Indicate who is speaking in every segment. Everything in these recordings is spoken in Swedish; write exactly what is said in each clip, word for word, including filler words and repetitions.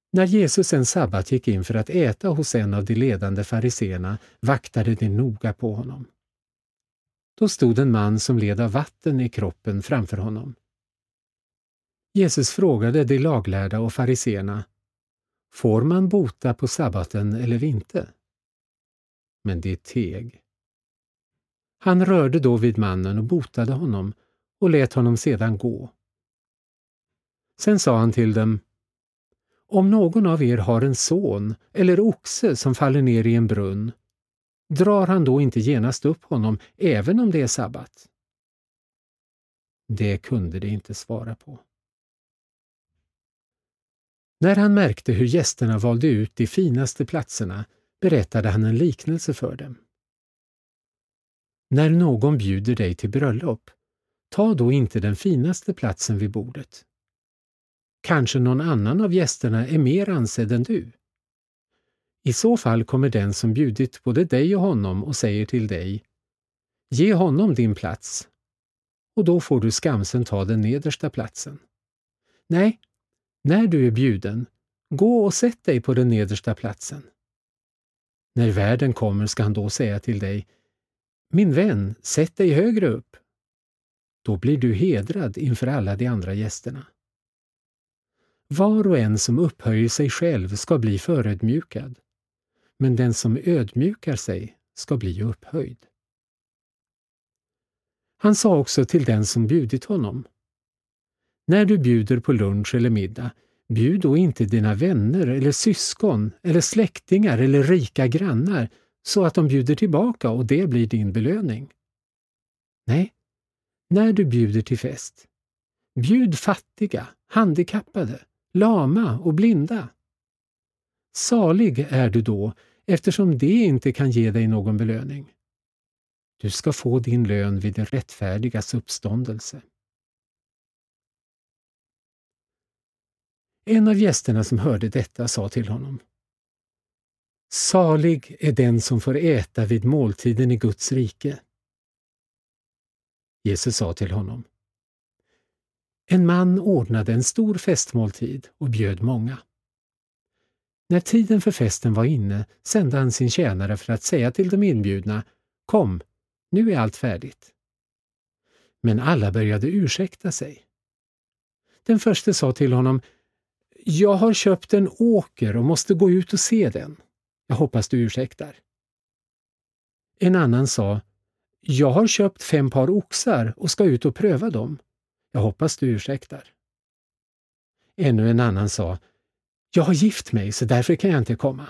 Speaker 1: När Jesus en sabbat gick in för att äta hos en av de ledande fariseerna vaktade de noga på honom. Då stod en man som led av vatten i kroppen framför honom. Jesus frågade de laglärda och fariseerna: får man bota på sabbaten eller inte? Men de teg. Han rörde då vid mannen och botade honom och lät honom sedan gå. Sen sa han till dem: om någon av er har en son eller oxe som faller ner i en brunn, drar han då inte genast upp honom även om det är sabbat? Det kunde de inte svara på. När han märkte hur gästerna valde ut de finaste platserna berättade han en liknelse för dem. När någon bjuder dig till bröllop, ta då inte den finaste platsen vid bordet. Kanske någon annan av gästerna är mer ansedd än du. I så fall kommer den som bjudit både dig och honom och säger till dig: ge honom din plats, och då får du skamsen ta den nedersta platsen. Nej, när du är bjuden, gå och sätt dig på den nedersta platsen. När värden kommer ska han då säga till dig: min vän, sätt dig högre upp. Då blir du hedrad inför alla de andra gästerna. Var och en som upphöjer sig själv ska bli förödmjukad, men den som ödmjukar sig ska bli upphöjd. Han sa också till den som bjudit honom: när du bjuder på lunch eller middag, bjud då inte dina vänner eller syskon eller släktingar eller rika grannar så att de bjuder tillbaka och det blir din belöning. Nej, när du bjuder till fest, bjud fattiga, handikappade, lama och blinda. Salig är du då, eftersom det inte kan ge dig någon belöning. Du ska få din lön vid det rättfärdigas uppståndelse. En av gästerna som hörde detta sa till honom: salig är den som får äta vid måltiden i Guds rike. Jesus sa till honom: en man ordnade en stor festmåltid och bjöd många. När tiden för festen var inne sände han sin tjänare för att säga till de inbjudna: kom, nu är allt färdigt. Men alla började ursäkta sig. Den förste sa till honom: jag har köpt en åker och måste gå ut och se den. Jag hoppas du ursäktar. En annan sa: jag har köpt fem par oxar och ska ut och pröva dem. Jag hoppas du ursäktar. Ännu en annan sa: jag har gift mig så därför kan jag inte komma.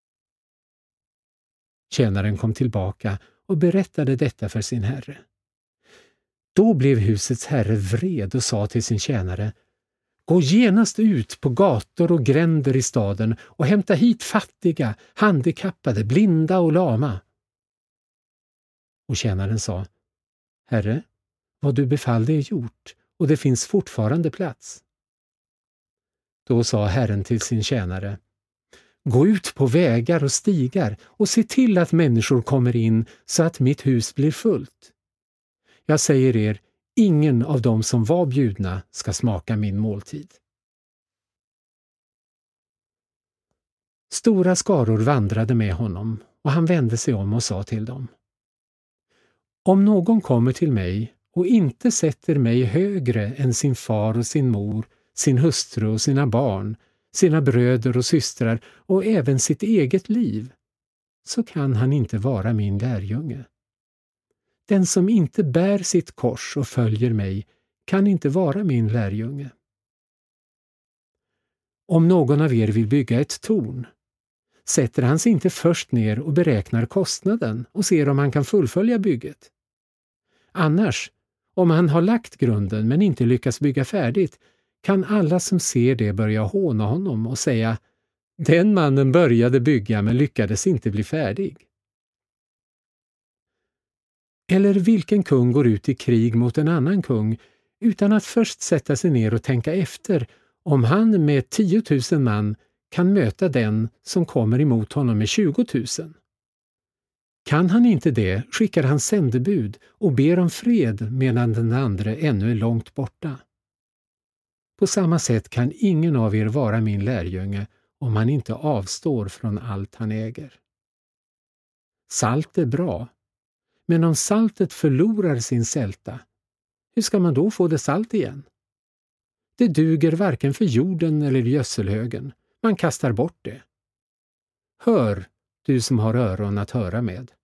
Speaker 1: Tjänaren kom tillbaka och berättade detta för sin herre. Då blev husets herre vred och sa till sin tjänare: gå genast ut på gator och gränder i staden och hämta hit fattiga, handikappade, blinda och lama. Och tjänaren sa: herre, vad du befallde är gjort och det finns fortfarande plats. Då sa Herren till sin tjänare: gå ut på vägar och stigar och se till att människor kommer in så att mitt hus blir fullt. Jag säger er, ingen av dem som var bjudna ska smaka min måltid. Stora skaror vandrade med honom och han vände sig om och sa till dem: om någon kommer till mig och inte sätter mig högre än sin far och sin mor, sin hustru och sina barn, sina bröder och systrar och även sitt eget liv, så kan han inte vara min lärjunge. Den som inte bär sitt kors och följer mig kan inte vara min lärjunge. Om någon av er vill bygga ett torn, sätter han sig inte först ner och beräknar kostnaden och ser om han kan fullfölja bygget. Annars, om han har lagt grunden men inte lyckas bygga färdigt, kan alla som ser det börja håna honom och säga: den mannen började bygga men lyckades inte bli färdig. Eller vilken kung går ut i krig mot en annan kung utan att först sätta sig ner och tänka efter om han med tiotusen man kan möta den som kommer emot honom med tjugotusen? Kan han inte det, skickar han sändebud och ber om fred medan den andra ännu är långt borta. På samma sätt kan ingen av er vara min lärjunge om han inte avstår från allt han äger. Salt är bra, men om saltet förlorar sin sälta, hur ska man då få det salt igen? Det duger varken för jorden eller gödselhögen, man kastar bort det. Hör, du som har öron att höra med.